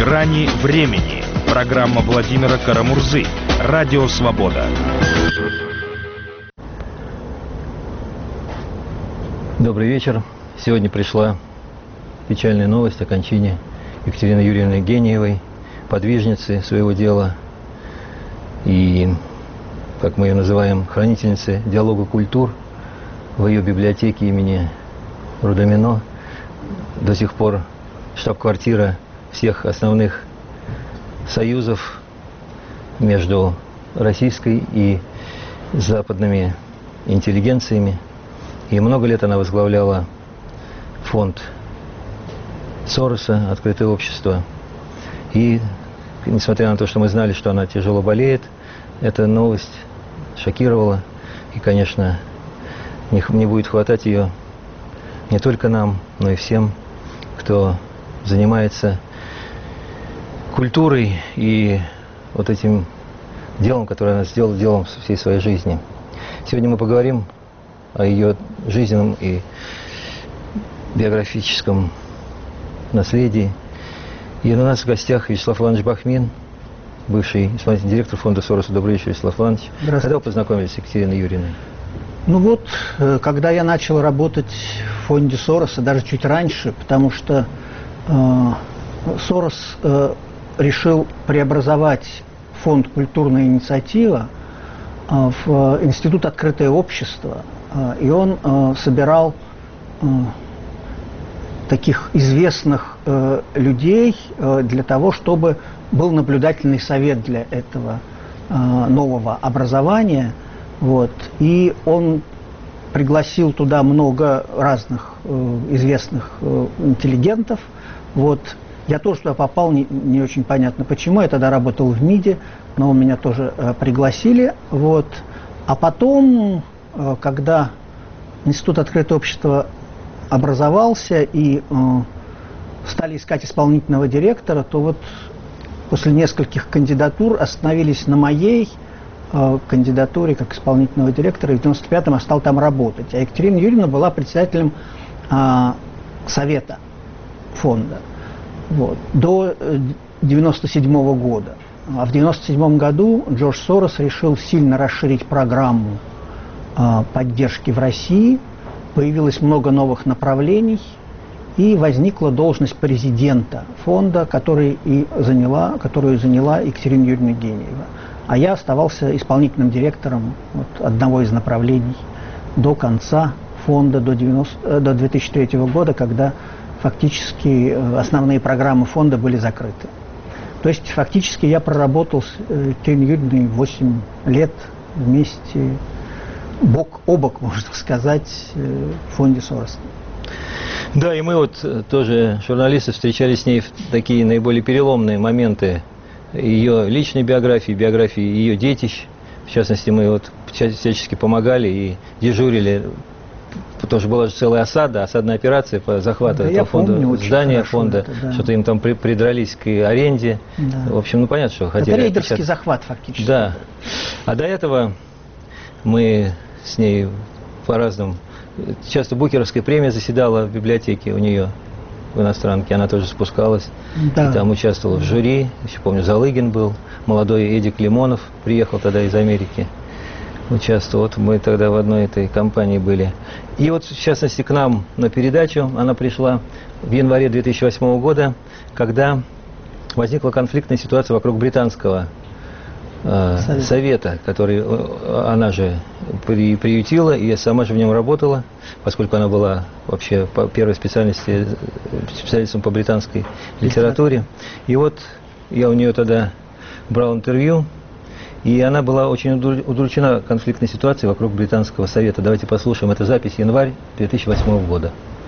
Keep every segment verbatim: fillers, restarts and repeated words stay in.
«Грани времени». Программа Владимира Карамурзы. Радио «Свобода». Добрый вечер. Сегодня пришла печальная новость о кончине Екатерины Юрьевны Гениевой, подвижницы своего дела и, как мы ее называем, хранительницы диалога культур. В ее библиотеке имени Рудамино до сих пор штаб-квартира всех основных союзов между российской и западными интеллигенциями. И много лет она возглавляла фонд Сороса «Открытое общество». И, несмотря на то, что мы знали, что она тяжело болеет, эта новость шокировала. И, конечно, не, не будет хватать ее не только нам, но и всем, кто занимается культурой и вот этим делом, которое она сделала, делом всей своей жизни. Сегодня мы поговорим о ее жизненном и биографическом наследии. И у нас в гостях Вячеслав Иванович Бахмин, бывший исполнительный директор фонда Сороса. Добрый вечер, Вячеслав Иванович. Когда вы познакомились с Екатериной Юрьевной? Ну вот, когда я начал работать в фонде Сороса, даже чуть раньше, потому что э, Сорос э, решил преобразовать фонд «Культурная инициатива» э, в Институт «Открытое общество», э, и он э, собирал э, таких известных э, людей э, для того, чтобы был наблюдательный совет для этого э, нового образования. Вот. И он пригласил туда много разных э, известных э, интеллигентов. Вот. Я тоже туда попал, не, не очень понятно почему. Я тогда работал в МИДе, но меня тоже э, пригласили. Вот. А потом, э, когда Институт «Открытое общество» образовался и э, стали искать исполнительного директора, то вот после нескольких кандидатур остановились на моей э, кандидатуре как исполнительного директора, и в девяносто пятом я стал там работать. А Екатерина Юрьевна была председателем э, совета фонда вот, до девяносто седьмого года. А в девяносто седьмом году Джордж Сорос решил сильно расширить программу э, поддержки в России. Появилось много новых направлений, и возникла должность президента фонда, который и заняла, которую заняла Екатерина Юрьевна Гениева. А я оставался исполнительным директором вот, одного из направлений до конца фонда, до, девяностого, до две тысячи третьего года, когда фактически основные программы фонда были закрыты. То есть фактически я проработал с Екатериной Юрьевной восемь лет вместе, бок о бок, можно сказать, в фонде Сороса. Да, и мы вот тоже, журналисты, встречались с ней в такие наиболее переломные моменты ее личной биографии, биографии ее детищ. В частности, мы вот всячески помогали и дежурили, потому что была же целая осада, осадная операция по захвату да, этого фонда, здания фонда, это, да. Что-то им там при, придрались к аренде. Да. В общем, ну понятно, что хотели... Это рейдерский отпечат... захват фактически. Да. А до этого мы с ней по-разному... Часто Букеровская премия заседала в библиотеке у нее, в иностранке, она тоже спускалась, да. И там участвовала в жюри, еще помню, Залыгин был, молодой Эдик Лимонов приехал тогда из Америки, участвовал, вот мы тогда в одной этой компании были. И вот, в частности, к нам на передачу она пришла в январе две тысячи восьмого года, когда возникла конфликтная ситуация вокруг британского Совет. совета, который она же при, приютила, и сама же в нем работала, поскольку она была вообще по первой специальности специалистом по британской литературе. И вот я у нее тогда брал интервью, и она была очень удручена конфликтной ситуацией вокруг британского совета. Давайте послушаем. Это запись январь две тысячи восьмого года.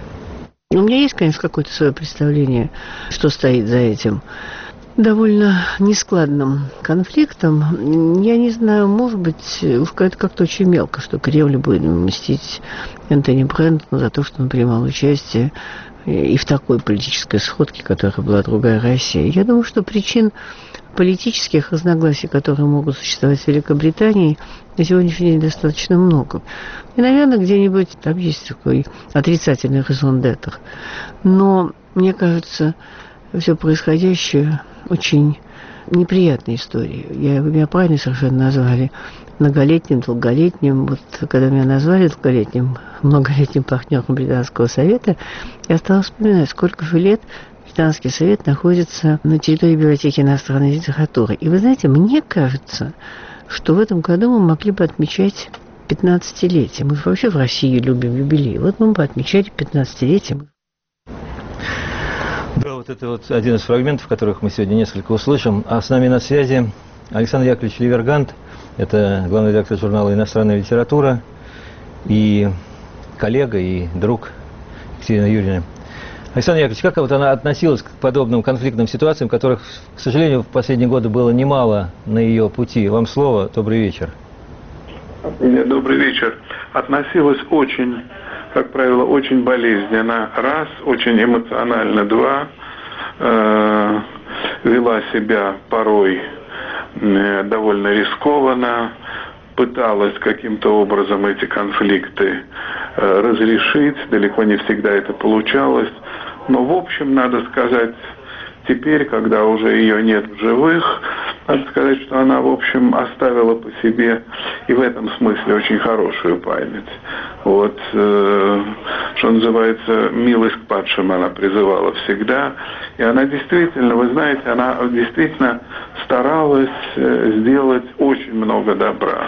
У меня есть, конечно, какое-то свое представление, что стоит за этим довольно нескладным конфликтом. Я не знаю, может быть, уж это как-то очень мелко, что Кремль будет мстить Энтони Брентону за то, что он принимал участие и в такой политической сходке, которая была другая Россия. Я думаю, что причин политических разногласий, которые могут существовать в Великобритании, на сегодняшний день достаточно много. И, наверное, где-нибудь там есть такой отрицательный резон д'être. Но, мне кажется, все происходящее очень неприятной историей. Я, меня правильно совершенно назвали многолетним, долголетним. Вот когда меня назвали долголетним, многолетним партнером Британского совета, я стала вспоминать, сколько же лет Британский совет находится на территории библиотеки иностранной литературы. И вы знаете, мне кажется, что в этом году мы могли бы отмечать пятнадцатилетие. Мы вообще в России любим юбилей. Вот мы бы отмечали пятнадцатилетие. Да, вот это вот один из фрагментов, которых мы сегодня несколько услышим. А с нами на связи Александр Яковлевич Ливергант. Это главный редактор журнала «Иностранная литература» и коллега, и друг Екатерины Юрьевны. Александр Яковлевич, как вот она относилась к подобным конфликтным ситуациям, которых, к сожалению, в последние годы было немало на ее пути? Вам слово. Добрый вечер. Добрый вечер. Относилась очень, как правило, очень болезненно. Раз, очень эмоционально. Два, э, вела себя порой э, довольно рискованно, пыталась каким-то образом эти конфликты э, разрешить. Далеко не всегда это получалось. Но, в общем, надо сказать, теперь, когда уже ее нет в живых, надо сказать, что она, в общем, оставила по себе и в этом смысле очень хорошую память. Вот, э, что называется, милость к падшим она призывала всегда. И она действительно, вы знаете, она действительно старалась сделать очень много добра.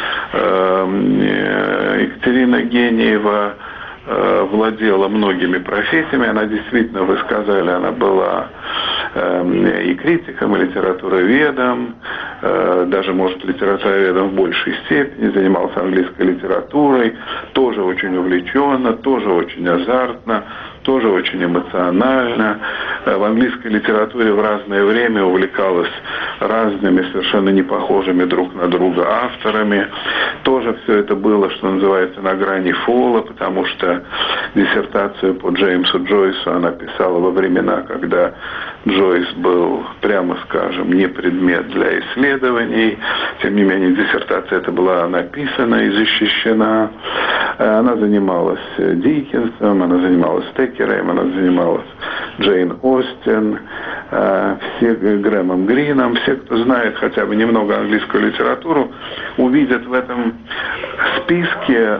Э, Екатерина Гениева владела многими профессиями, она действительно, вы сказали, она была э, и критиком, и литературоведом, э, даже, может, литературоведом в большей степени, занимался английской литературой, тоже очень увлеченно, тоже очень азартно, тоже очень эмоционально. В английской литературе в разное время увлекалась разными, совершенно не похожими друг на друга авторами. Тоже все это было, что называется, на грани фола, потому что диссертацию по Джеймсу Джойсу она писала во времена, когда Джойс был, прямо скажем, не предмет для исследований. Тем не менее, диссертация эта была написана и защищена. Она занималась Диккенсом, она занималась Теккерем, она занималась Джейн Остин, все Грэмом Грином. Все, кто знает хотя бы немного английскую литературу, увидят в этом списке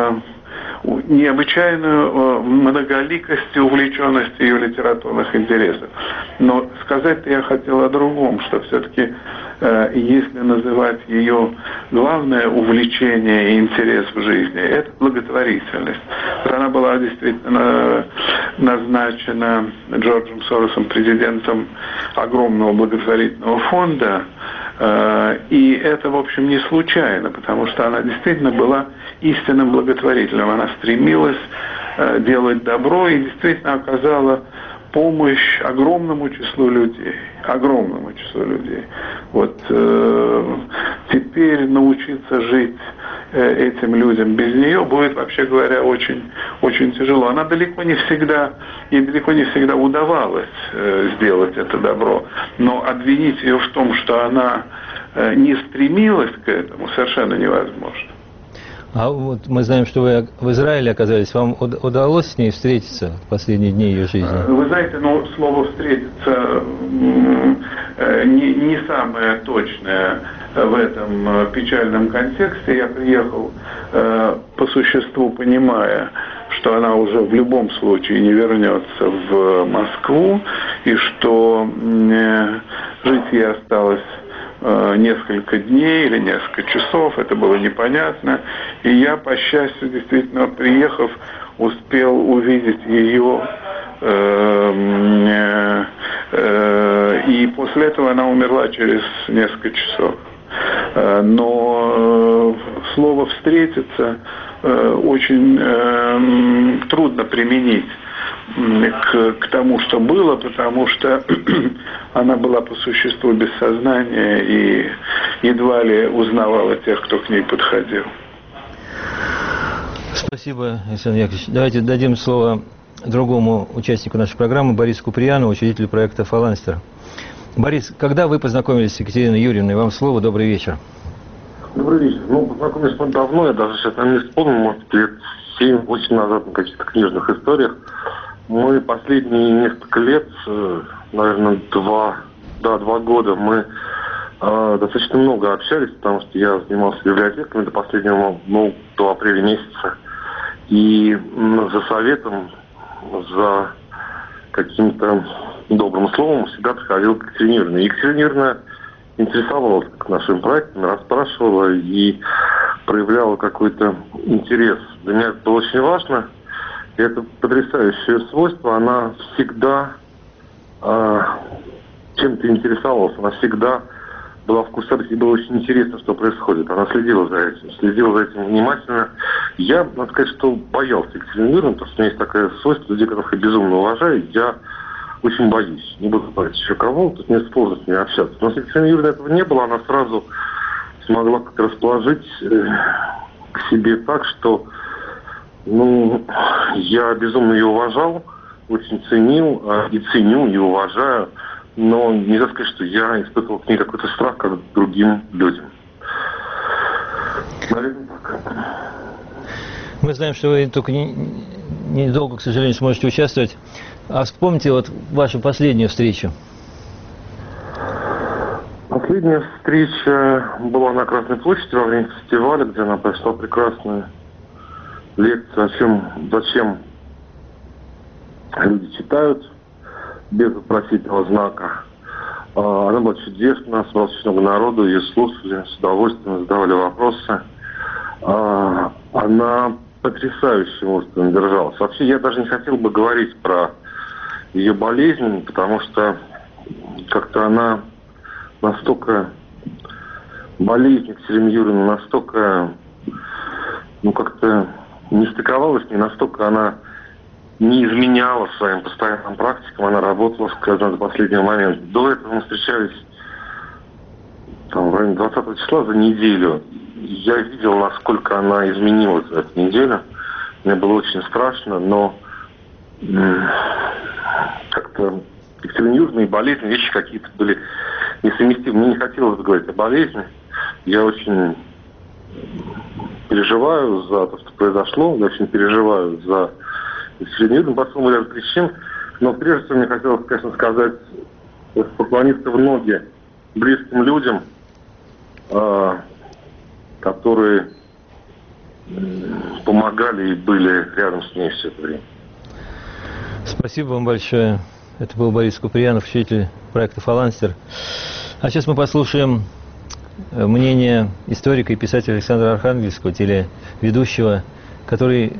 необычайную многоликость и увлеченность ее литературных интересов. Но сказать-то я хотел о другом, что все-таки, э, если называть ее главное увлечение и интерес в жизни, это благотворительность. Она была действительно назначена Джорджем Соросом президентом огромного благотворительного фонда, и это, в общем, не случайно, потому что она действительно была истинным благотворителем. Она стремилась делать добро и действительно оказала помощь огромному числу людей. Огромному числу людей. Вот э, теперь научиться жить э, этим людям без нее будет, вообще говоря, очень, очень тяжело. Она далеко не всегда, ей далеко не всегда удавалось э, сделать это добро. Но обвинить ее в том, что она э, не стремилась к этому, совершенно невозможно. А вот мы знаем, что вы в Израиле оказались. Вам удалось с ней встретиться в последние дни ее жизни? Вы знаете, ну, слово «встретиться» не, не самое точное в этом печальном контексте. Я приехал по существу, понимая, что она уже в любом случае не вернется в Москву, и что жить ей осталось несколько дней или несколько часов, это было непонятно. И я, по счастью, действительно, приехав, успел увидеть ее, э, э, и после этого она умерла через несколько часов. Но слово «встретиться» очень э, трудно применить к, к тому, что было, потому что она была по существу без сознания и едва ли узнавала тех, кто к ней подходил. Спасибо, Александр Яковлевич. Давайте дадим слово другому участнику нашей программы, Борису Куприянову, учредителю проекта «Фаланстер». Борис, когда вы познакомились с Екатериной Юрьевной? Вам слово, добрый вечер. Добрый вечер. Ну, познакомились мы давно, я даже сейчас не вспомню, может, лет семь-восемь назад на каких-то книжных историях. Мы последние несколько лет наверное, два, да, два года мы э, достаточно много общались, потому что я занимался библиотеками до последнего, ну, до апреля месяца. И э, за советом, за каким-то добрым словом всегда приходил к Екатерине Юрьевне. Екатерина Юрьевна интересовалась нашим проектом, расспрашивала и проявляла какой-то интерес. Для меня это было очень важно. И это потрясающее свойство. Она всегда э, чем-то интересовалась. Она всегда была в курсе, и было очень интересно, что происходит. Она следила за этим, следила за этим внимательно. Я, надо сказать, что боялся Екатерины Юрьевны, потому что у меня есть такое свойство, людей, которых я безумно уважаю, я очень боюсь. Не буду говорить еще кого, тут мне сложно с ней общаться. Но с Екатериной Юрьевной этого не было, она сразу смогла как-то расположить э, к себе так, что ну, я безумно ее уважал, очень ценил э, и ценю, и уважаю. Но нельзя сказать, что я испытывал к ней какой-то страх, как к другим людям. Наверное, так. Мы знаем, что вы только не, недолго, к сожалению, сможете участвовать. А вспомните вот вашу последнюю встречу. Последняя встреча была на Красной площади во время фестиваля, где она прочла прекрасную лекцию о чем, зачем люди читают без вопросительного знака. Она была чудесна, собралось очень много народу, ее слушали с удовольствием, задавали вопросы. Она потрясающе мужественно держалась. Вообще, я даже не хотел бы говорить про ее болезнь, потому что как-то она настолько, болезнь Екатерины Юрьевны настолько, ну, как-то не стыковалась, не настолько она не изменяла своим постоянным практикам, она работала, скажем, до последнего момента. До этого мы встречались там, в районе двадцатого числа за неделю. Я видел, насколько она изменилась за эту неделю. Мне было очень страшно, но как-то Екатерина Юрьевна и болезнь, вещи какие-то были несовместимы. Мне не хотелось бы говорить о болезни. Я очень переживаю за то, что произошло. Я очень переживаю за Екатерину Юрьевну по целому ряду причин. Но прежде всего мне хотелось, конечно, сказать, поклониться в ноги близким людям, которые помогали и были рядом с ней все это время. Спасибо вам большое. Это был Борис Куприянов, учитель проекта «Фаланстер». А сейчас мы послушаем мнение историка и писателя Александра Архангельского, телеведущего, который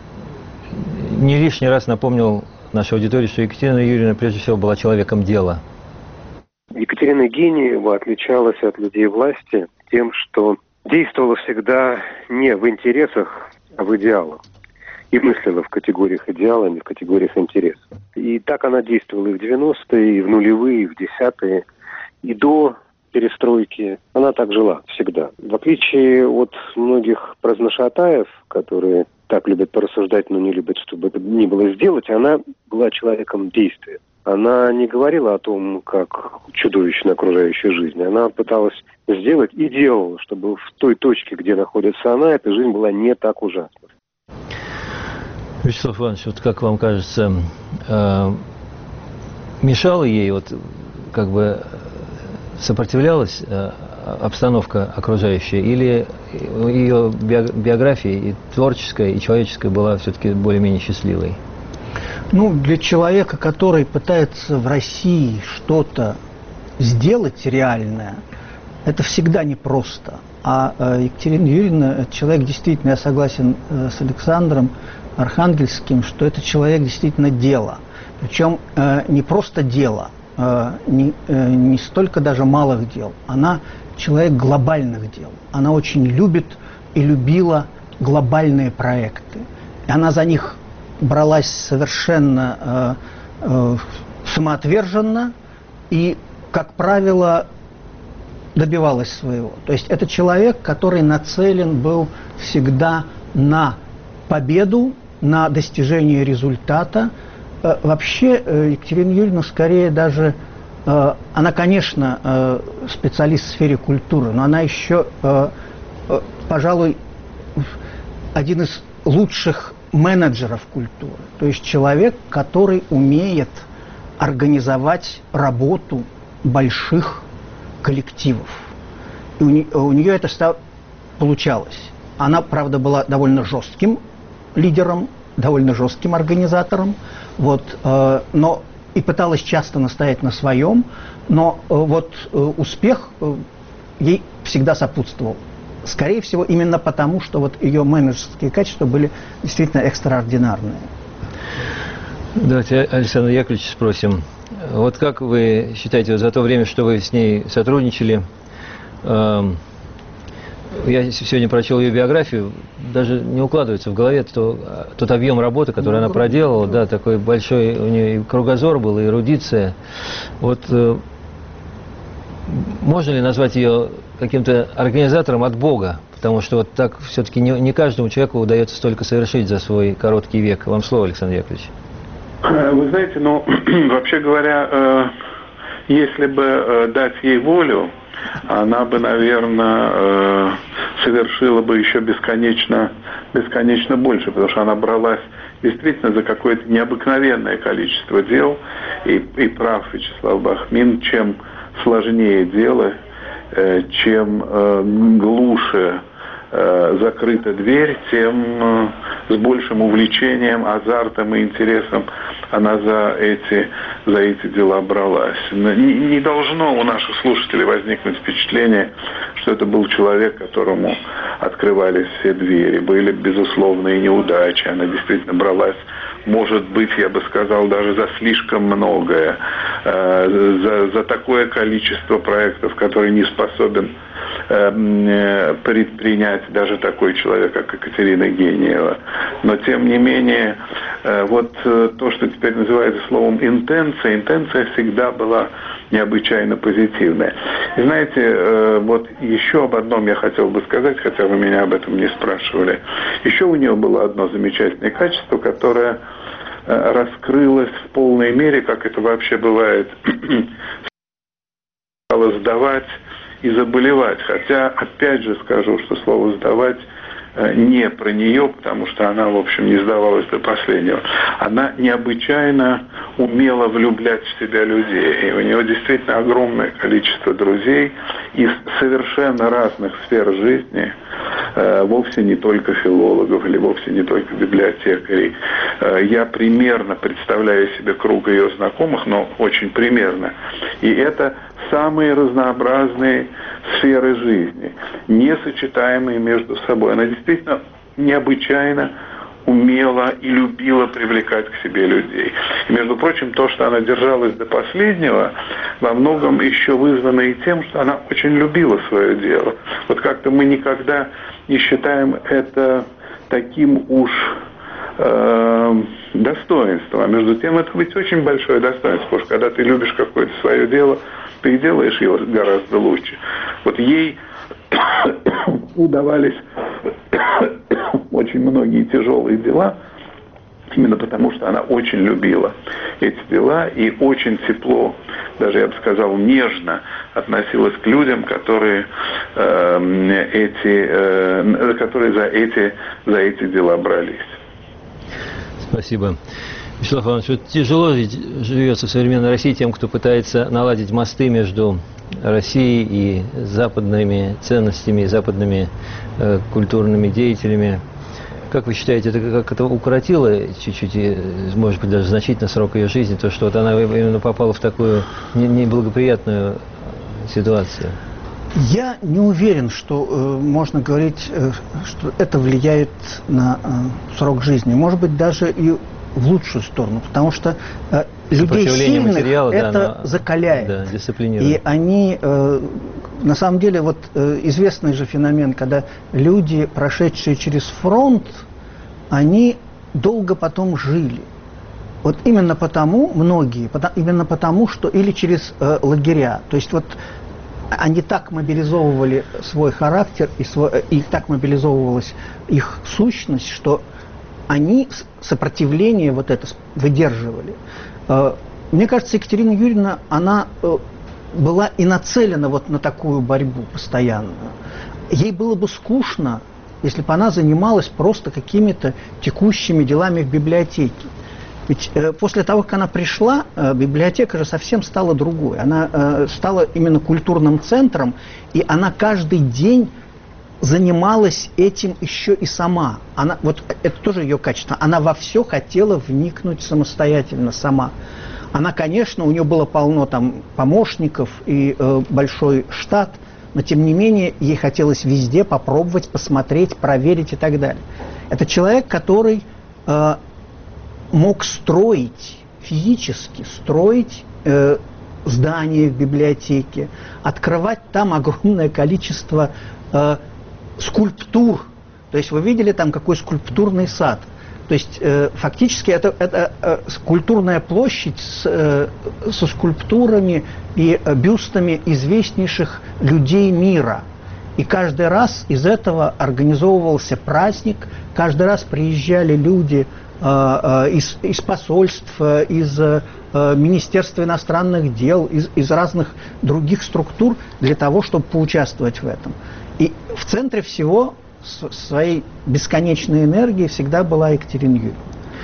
не лишний раз напомнил нашей аудитории, что Екатерина Юрьевна прежде всего была человеком дела. Екатерина Гениева отличалась от людей власти тем, что действовала всегда не в интересах, а в идеалах. И мыслила в категориях идеала, а не в категориях интересов. И так она действовала и в девяностые, и в нулевые, и в десятые, и до перестройки. Она так жила всегда. В отличие от многих праздношатаев, которые так любят порассуждать, но не любят, чтобы это ни было сделать, она была человеком действия. Она не говорила о том, как чудовищна окружающая жизнь. Она пыталась сделать и делала, чтобы в той точке, где находится она, эта жизнь была не так ужасна. Вячеслав Иванович, вот как вам кажется, э, мешала ей, вот как бы сопротивлялась э, обстановка окружающая, или ее биография и творческая, и человеческая была все-таки более-менее счастливой? Ну, для человека, который пытается в России что-то сделать реальное, это всегда непросто. А э, Екатерина Юрьевна, это человек действительно, я согласен э, с Александром Архангельским, что это человек действительно дела. Причем э, не просто дело, э, не, э, не столько даже малых дел. Она человек глобальных дел. Она очень любит и любила глобальные проекты. И она за них бралась совершенно э, э, самоотверженно и, как правило, добивалась своего. То есть это человек, который нацелен был всегда на победу, на достижение результата. Э, вообще э, Екатерина Юрьевна скорее даже, э, она, конечно, э, специалист в сфере культуры, но она еще, э, э, пожалуй, один из лучших менеджеров культуры. То есть человек, который умеет организовать работу больших коллективов. И у, не, у нее это стало, получалось. Она, правда, была довольно жестким лидером, довольно жестким организатором, вот, э, но и пыталась часто настоять на своем, но э, вот э, успех э, ей всегда сопутствовал. Скорее всего, именно потому, что вот ее менеджерские качества были действительно экстраординарные. Давайте Александра Яковлевича спросим. Вот как вы считаете, вот за то время, что вы с ней сотрудничали, э, я сегодня прочел ее биографию, даже не укладывается в голове то, тот объем работы, который ну, она проделала, да, такой большой у нее и кругозор был, и эрудиция. Вот э, можно ли назвать ее каким-то организатором от Бога? Потому что вот так все-таки не, не каждому человеку удается столько совершить за свой короткий век. Вам слово, Александр Яковлевич. Вы знаете, ну, вообще говоря, э, если бы э, дать ей волю, она бы, наверное, э, совершила бы еще бесконечно, бесконечно больше, потому что она бралась действительно за какое-то необыкновенное количество дел, и, и прав Вячеслав Бахмин, чем сложнее дело, э, чем э, глуше э, закрыта дверь, тем э, с большим увлечением, азартом и интересом она за эти, за эти дела бралась. Не, не должно у наших слушателей возникнуть впечатление, что это был человек, которому открывались все двери. Были безусловные неудачи. Она действительно бралась, может быть, я бы сказал, даже за слишком многое, э, за, за такое количество проектов, которые не способен э, предпринять даже такой человек, как Екатерина Гениева. Но, тем не менее, э, вот э, то, что теперь называется словом интенция, интенция всегда была необычайно позитивная. И знаете, э, вот еще об одном я хотел бы сказать, хотя вы меня об этом не спрашивали. Еще у нее было одно замечательное качество, которое э, раскрылось в полной мере, как это вообще бывает, стало сдавать и заболевать. Хотя, опять же скажу, что слово «сдавать» не про нее, потому что она, в общем, не сдавалась до последнего. Она необычайно умела влюблять в себя людей. И у нее действительно огромное количество друзей из совершенно разных сфер жизни, э, вовсе не только филологов или вовсе не только библиотекарей. Э, я примерно представляю себе круг ее знакомых, но очень примерно. И это самые разнообразные сферы жизни, несочетаемые между собой. Она действительно необычайно умела и любила привлекать к себе людей. И, между прочим, то, что она держалась до последнего, во многом еще вызвано и тем, что она очень любила свое дело. Вот как-то мы никогда не считаем это таким уж э, достоинством. А между тем, это ведь очень большое достоинство, потому что когда ты любишь какое-то свое дело, ты делаешь его гораздо лучше. Вот ей удавались очень многие тяжелые дела, именно потому что она очень любила эти дела и очень тепло, даже я бы сказал, нежно относилась к людям, которые, э, эти, э, которые за, эти, за эти дела брались. Спасибо. Вячеслав Иванович, вот тяжело ведь живется в современной России тем, кто пытается наладить мосты между Россией и западными ценностями, западными э, культурными деятелями. Как вы считаете, это как это укоротило чуть-чуть, может быть, даже значительно срок ее жизни, то, что вот она именно попала в такую неблагоприятную ситуацию? Я не уверен, что э, можно говорить, э, что это влияет на э, срок жизни. Может быть, даже и в лучшую сторону, потому что э, людей сильных материала, это да, но, закаляет. Да, и они, э, на самом деле, вот э, известный же феномен, когда люди, прошедшие через фронт, они долго потом жили. Вот именно потому, многие, потому, именно потому, что или через э, лагеря, то есть вот они так мобилизовывали свой характер и, свой, и так мобилизовывалась их сущность, что они сопротивление вот это выдерживали. Мне кажется, Екатерина Юрьевна, она была и нацелена вот на такую борьбу постоянно. Ей было бы скучно, если бы она занималась просто какими-то текущими делами в библиотеке. Ведь э, после того, как она пришла, э, библиотека же совсем стала другой. Она э, стала именно культурным центром, и она каждый день занималась этим еще и сама. Она, вот это тоже ее качество. Она во все хотела вникнуть самостоятельно сама. Она, конечно, у нее было полно там помощников и э, большой штат, но тем не менее ей хотелось везде попробовать, посмотреть, проверить и так далее. Это человек, который э, мог строить, физически строить э, здания в библиотеке, открывать там огромное количество э, скульптур. То есть вы видели там какой скульптурный сад. То есть э, фактически это, это э, культурная площадь с, э, со скульптурами и э, бюстами известнейших людей мира. И каждый раз из этого организовывался праздник, каждый раз приезжали люди э, э, из, из посольств, э, из э, Министерства иностранных дел, из, из разных других структур для того, чтобы поучаствовать в этом. И в центре всего своей бесконечной энергии всегда была Екатерина Юрьевна.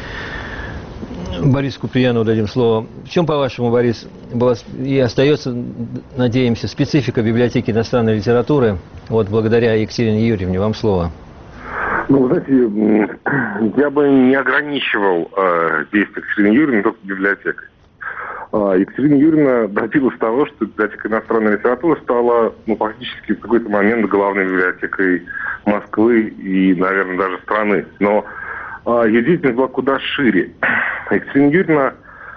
Борису Куприянову дадим слово. В чем, по-вашему, Борис, была и остается, надеемся, специфика библиотеки иностранной литературы, вот благодаря Екатерине Юрьевне? Вам слово. Ну, знаете, я бы не ограничивал э, действия Екатерины Юрьевны только библиотекой. Э, Екатерина Юрьевна добилась того, что библиотека иностранной литературы стала, ну, фактически в какой-то момент главной библиотекой Москвы и, наверное, даже страны. Но э, ее деятельность была куда шире. Екатерина Юрьевна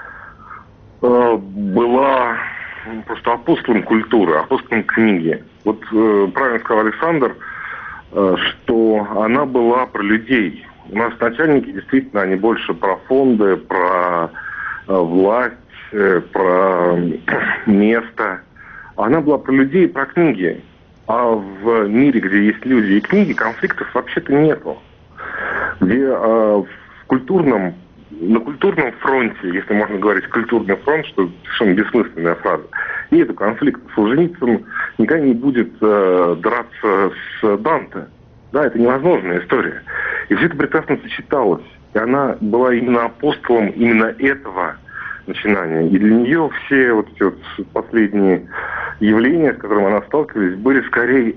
э, была просто апостолом культуры, апостолом книги. Вот э, правильно сказал Александр, э, что она была про людей. У нас начальники действительно, они больше про фонды, про э, власть, э, про место. Она была про людей и про книги. А в мире, где есть люди и книги, конфликтов вообще-то нету. Где э, в культурном На культурном фронте, если можно говорить культурный фронт, что совершенно бессмысленная фраза, нету конфликта. Солженицын никогда не будет э, драться с Данте. Да, это невозможная история. И все это прекрасно сочеталось. И она была именно апостолом именно этого начинания. И для нее все вот эти вот последние явления, с которыми она сталкивалась, были скорее...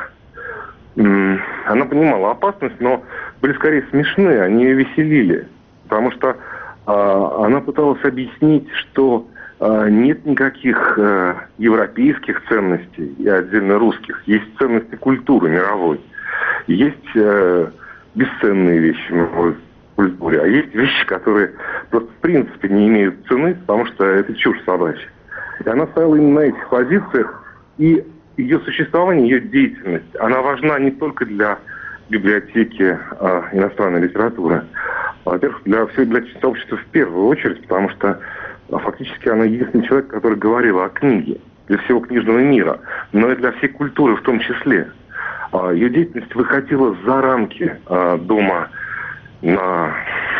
Э, она понимала опасность, но были скорее смешные, они ее веселили. Потому что э, она пыталась объяснить, что э, нет никаких э, европейских ценностей и отдельно русских. Есть ценности культуры мировой. Есть э, бесценные вещи в мировой культуре, а есть вещи, которые просто в принципе не имеют цены, потому что это чушь собачья. И она стояла именно на этих позициях, и ее существование, ее деятельность, она важна не только для библиотеки э, иностранной литературы, во-первых, для всего библиотечного сообщества в первую очередь, потому что фактически она единственный человек, который говорил о книге для всего книжного мира, но и для всей культуры в том числе. Ее деятельность выходила за рамки дома, на,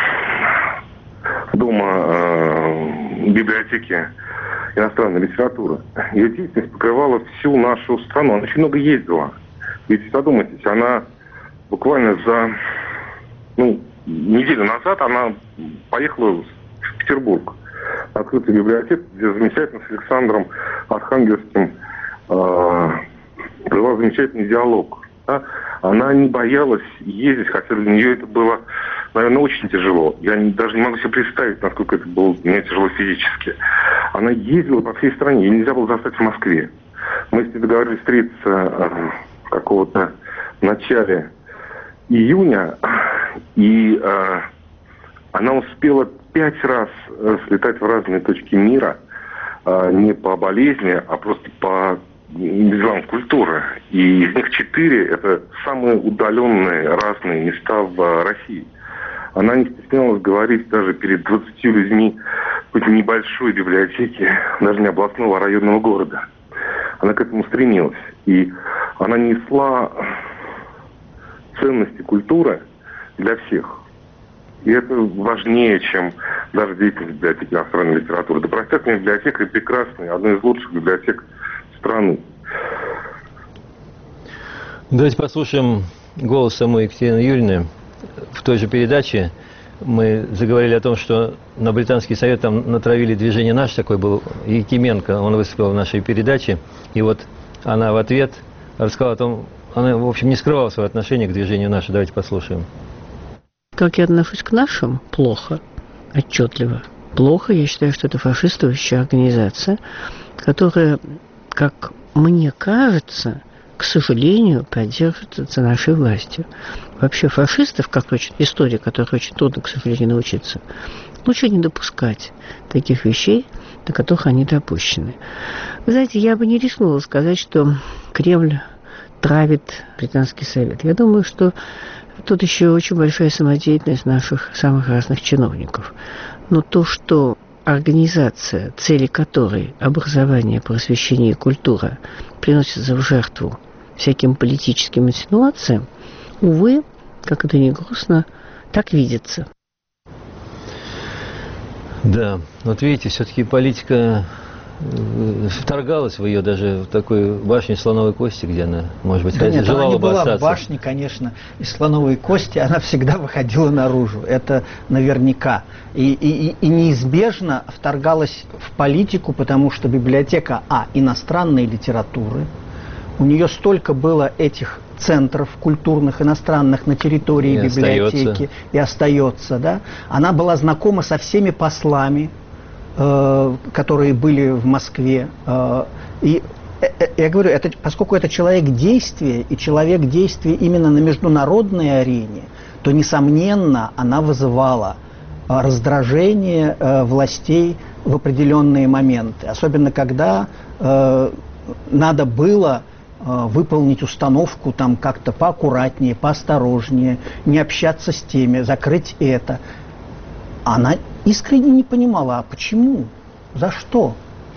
дома библиотеки иностранной литературы. Ее деятельность покрывала всю нашу страну. Она очень много ездила. Ведь задумайтесь, она буквально за... ну, неделю назад она поехала в Петербург, открытую библиотеку, где замечательно с Александром Архангельским э, провела замечательный диалог. Да? Она не боялась ездить, хотя для нее это было, наверное, очень тяжело. Я не, даже не могу себе представить, насколько это было для меня тяжело физически. Она ездила по всей стране, ее нельзя было застать в Москве. Мы с ней договорились встретиться э, какого-то в начале июня, и э, она успела пять раз э, слетать в разные точки мира, э, не по болезни, а просто по делам культуры. И из них четыре – это самые удаленные разные места в э, России. Она не стеснялась говорить даже перед двадцатью людьми в какой-то небольшой библиотеке, даже не областного, а районного города. Она к этому стремилась. И она несла ценности культуры для всех. И это важнее, чем даже деятельность библиотеки иностранной литературы. Да простят мне, библиотека прекрасная, одна из лучших библиотек страны. Давайте послушаем голос самой Екатерины Юрьевны в той же передаче. мы заговорили о том, что на Британский совет там натравили движение «Наш», такой был Якименко, он выступил в нашей передаче, и вот она в ответ рассказала о том, она, в общем, не скрывала свое отношение к движению «Наше». Давайте послушаем. Как я отношусь к нашим? Плохо. Отчетливо. Плохо. Я считаю, что это фашистующая организация, которая, как мне кажется, к сожалению, поддерживается нашей властью. Вообще фашистов, как учит история, которой очень трудно, к сожалению, научиться, лучше не допускать таких вещей, до которых они допущены. Вы знаете, я бы не рискнула сказать, что Кремль травит Британский совет. Я думаю, что тут еще очень большая самодеятельность наших самых разных чиновников. Но то, что организация, цели которой образование, просвещение и культура приносятся в жертву всяким политическим инсинуациям, увы, как это ни грустно, так видится. Да, вот видите, все-таки политика вторгалась в ее даже в такой башню слоновой кости, где она, может быть, да нет, желала она не бы была остаться. В башне, конечно, из слоновой кости, она всегда выходила наружу, это наверняка. И, и, и неизбежно вторгалась в политику, потому что библиотека, а, иностранной литературы, у нее столько было этих центров культурных, иностранных на территории и библиотеки, остается. и остается, да. Она была знакома со всеми послами, э, которые были в Москве. Э, и э, я говорю, это, поскольку это человек действия, и человек действия именно на международной арене, то, несомненно, она вызывала э, раздражение э, властей в определенные моменты. Особенно, когда э, надо было выполнить установку там как-то поаккуратнее, поосторожнее, не общаться с теми, закрыть это. Она искренне не понимала, а почему, за что.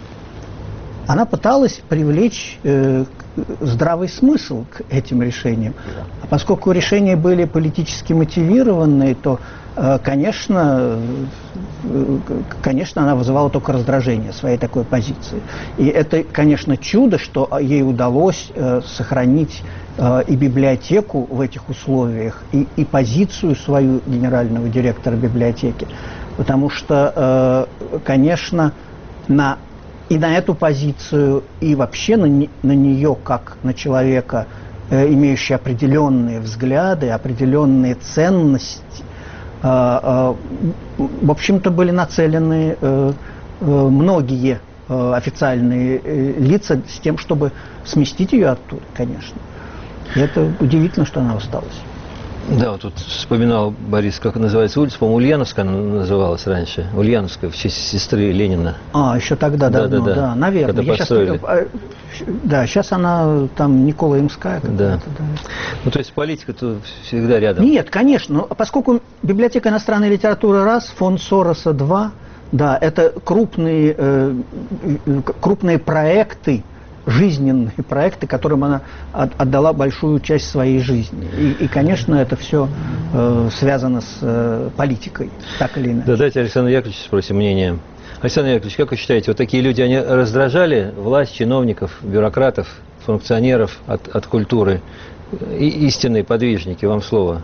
Она пыталась привлечь э, здравый смысл к этим решениям. А поскольку решения были политически мотивированные, то, э, конечно, э, конечно, она вызывала только раздражение своей такой позиции. И это, конечно, чудо, что ей удалось э, сохранить э, и библиотеку в этих условиях, и, и позицию свою генерального директора библиотеки. Потому что, э, конечно, на И на эту позицию, и вообще на, не, на нее, как на человека, э, имеющего определенные взгляды, определенные ценности, э, э, в общем-то, были нацелены э, э, многие э, официальные э, лица с тем, чтобы сместить ее оттуда, конечно. И это удивительно, что она осталась. Да, вот тут вспоминал Борис, как называется улица, по-моему, Ульяновская она называлась раньше. Ульяновская, в честь сестры Ленина. А, еще тогда, да, давно, да, да, да, наверное. Когда Я построили. Сейчас, да, сейчас она там Николаемская. Да. да. Ну, то есть политика тут всегда рядом. Нет, конечно, но поскольку библиотека иностранной литературы раз, фонд Сороса два, да, это крупные, э, крупные проекты, жизненные проекты, которым она отдала большую часть своей жизни. И, и конечно, это все э, связано с э, политикой, так или иначе. Да, дайте Александру Яковлевичу спросим мнение. Александр Яковлевич, как вы считаете, вот такие люди, они раздражали власть, чиновников, бюрократов, функционеров от, от культуры? И истинные подвижники, вам слово.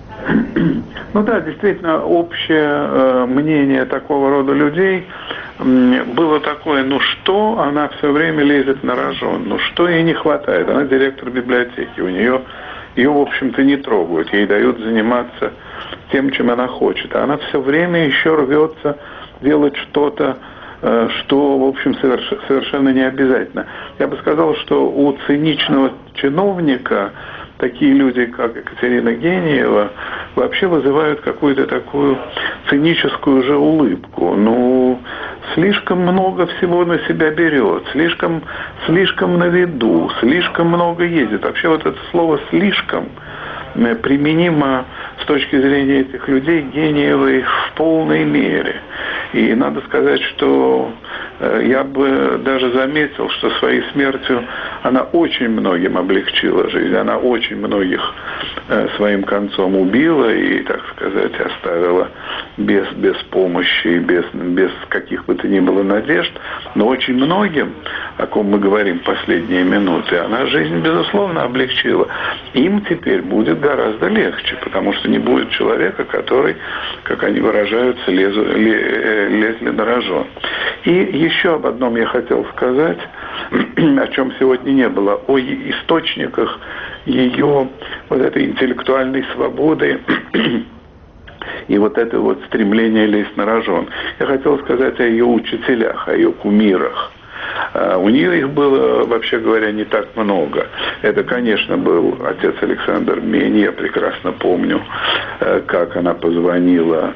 Ну да, действительно, общее э, мнение такого рода людей было такое: ну что она все время лезет на рожон, ну что ей не хватает, она директор библиотеки, у нее, ее, в общем-то, не трогают, ей дают заниматься тем, чем она хочет, а она все время еще рвется делать что-то, э, что, в общем, соверш, совершенно не обязательно. Я бы сказал, что у циничного чиновника такие люди, как Екатерина Гениева, вообще вызывают какую-то такую циническую же улыбку. Ну, слишком много всего на себя берет, слишком, слишком на виду, слишком много ездит. Вообще вот это слово «слишком» применимо с точки зрения этих людей Гениевой в полной мере. И надо сказать, что я бы даже заметил, что своей смертью она очень многим облегчила жизнь, она очень многих своим концом убила и, так сказать, оставила без, без помощи, без, без каких бы то ни было надежд, но очень многим о ком мы говорим последние минуты, она жизнь, безусловно, облегчила. Им теперь будет гораздо легче, потому что не будет человека, который, как они выражаются, лезу, лезли на рожон. И еще об одном я хотел сказать, о чем сегодня не было, о источниках ее вот этой интеллектуальной свободы и вот это вот стремление лезть на рожон. Я хотел сказать о ее учителях, о ее кумирах. У нее их было, вообще говоря, не так много. Это, конечно, был отец Александр Мень. Я прекрасно помню, как она позвонила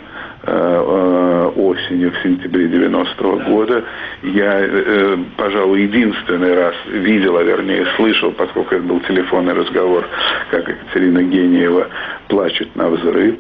осенью, в сентябре девяностого года. Я, пожалуй, единственный раз видел, а вернее слышал, поскольку это был телефонный разговор, как Екатерина Гениева плачет навзрыд,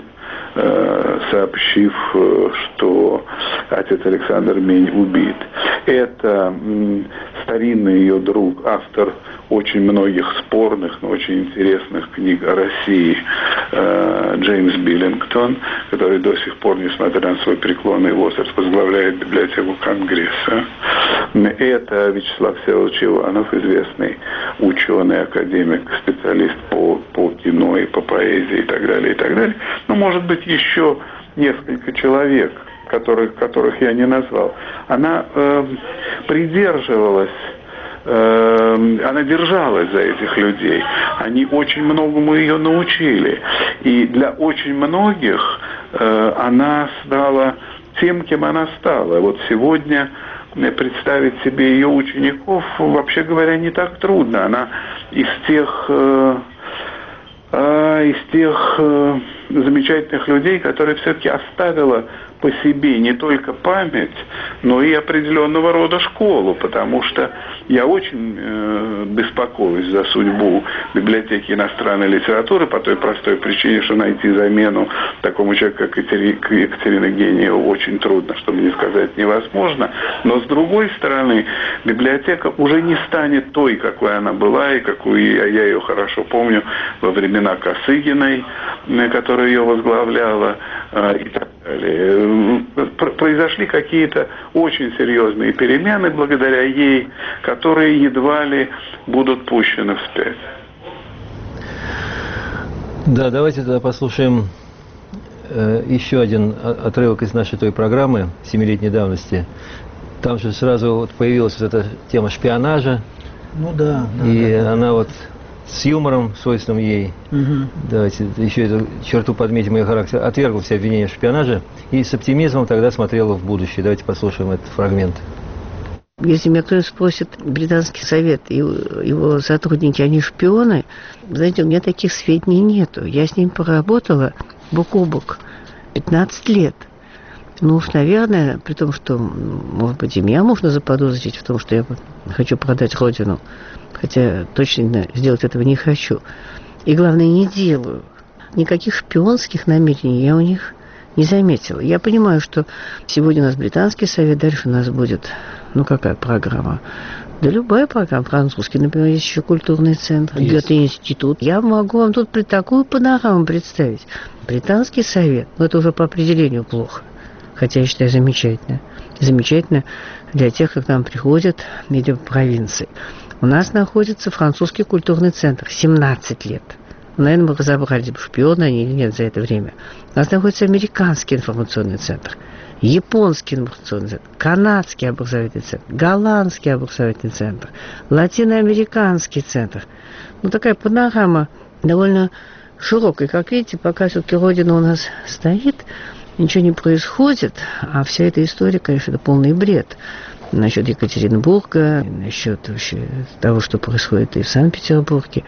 сообщив, что отец Александр Мень убит. Это старинный ее друг, автор очень многих спорных, но очень интересных книг о России, Джеймс Биллингтон, который до сих пор, несмотря на свой преклонный возраст, возглавляет библиотеку Конгресса. Это Вячеслав Всеволодович Иванов, известный ученый, академик, специалист по, по кино и по поэзии и так далее, и так далее. Ну, может быть, еще несколько человек, которых, которых я не назвал. Она э, придерживалась, э, она держалась за этих людей. Они очень многому ее научили. И для очень многих э, она стала тем, кем она стала. Вот сегодня представить себе ее учеников, вообще говоря, не так трудно. Она из тех... Э, из тех э, замечательных людей, которые все-таки оставила по себе не только память, но и определенного рода школу, потому что я очень э, беспокоюсь за судьбу библиотеки иностранной литературы по той простой причине, что найти замену такому человеку, как Екатерина Гениева, очень трудно, чтобы не сказать невозможно. Но с другой стороны, библиотека уже не станет той, какой она была, и какую я, я ее хорошо помню во времена Косыгиной, которая ее возглавляла, э, и так далее. Произошли какие-то очень серьезные перемены благодаря ей, которые едва ли будут пущены вспять. Да, давайте тогда послушаем э, еще один отрывок из нашей той программы семилетней давности. Там же сразу вот появилась вот эта тема шпионажа. Ну да. да и да, да. она вот с юмором, свойственным ей, угу. Давайте еще эту черту подметим, ее характер, отвергла все обвинения в шпионаже и с оптимизмом тогда смотрела в будущее. Давайте послушаем этот фрагмент. Если меня кто-нибудь спросит, британский совет и его сотрудники, они шпионы, знаете, у меня таких сведений нету. Я с ним поработала бок о бок пятнадцать лет. Ну уж, наверное, при том, что, может быть, и меня можно заподозрить в том, что я хочу продать родину, хотя точно сделать этого не хочу. И, главное, не делаю. Никаких шпионских намерений я у них не заметила. Я понимаю, что сегодня у нас британский совет, дальше у нас будет, ну, какая программа? Да любая программа. Французский, например, есть еще культурный центр, где-то институт. Я могу вам тут при такую панораму представить. Британский совет, но это уже по определению плохо. Хотя я считаю замечательно. Замечательно для тех, кто к нам приходят, видимо, в провинции. У нас находится французский культурный центр. семнадцать лет. Наверное, мы разобрались, шпионы они или нет за это время. У нас находится американский информационный центр, японский информационный центр, канадский образовательный центр, голландский образовательный центр, латиноамериканский центр. Ну, такая панорама довольно широкая. Как видите, пока все-таки Родина у нас стоит, ничего не происходит, а вся эта история, конечно, это полный бред. Насчет Екатеринбурга, насчет вообще того, что происходит и в Санкт-Петербурге.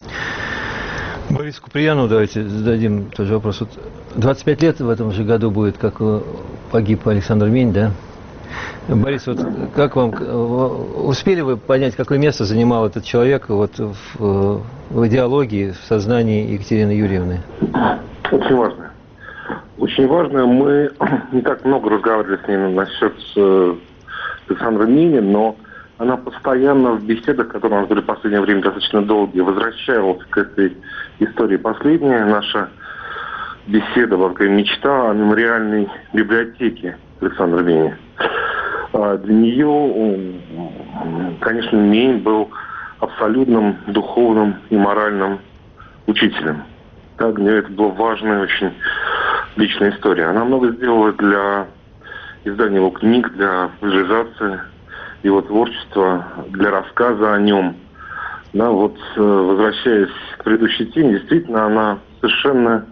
Борису Куприянову давайте зададим тоже вопрос. Вот двадцать пять лет в этом же году будет, как погиб Александр Мень, да? Борис, вот как вам, успели вы понять, какое место занимал этот человек вот в, в идеологии, в сознании Екатерины Юрьевны? Очень важно. Очень важно. Мы не так много разговаривали с ней насчет Александра Меня, но она постоянно в беседах, которые у нас были в последнее время достаточно долгие, возвращалась к этой истории. Последняя наша беседа, такая мечта о мемориальной библиотеке Александра Меня. Для нее конечно, Мень был абсолютным духовным и моральным учителем. Так, для нее это была важная очень личная история. Она много сделала для издания его книг, для популяризации его творчества, для рассказа о нем. Да, вот, возвращаясь к предыдущей теме, действительно, она совершенно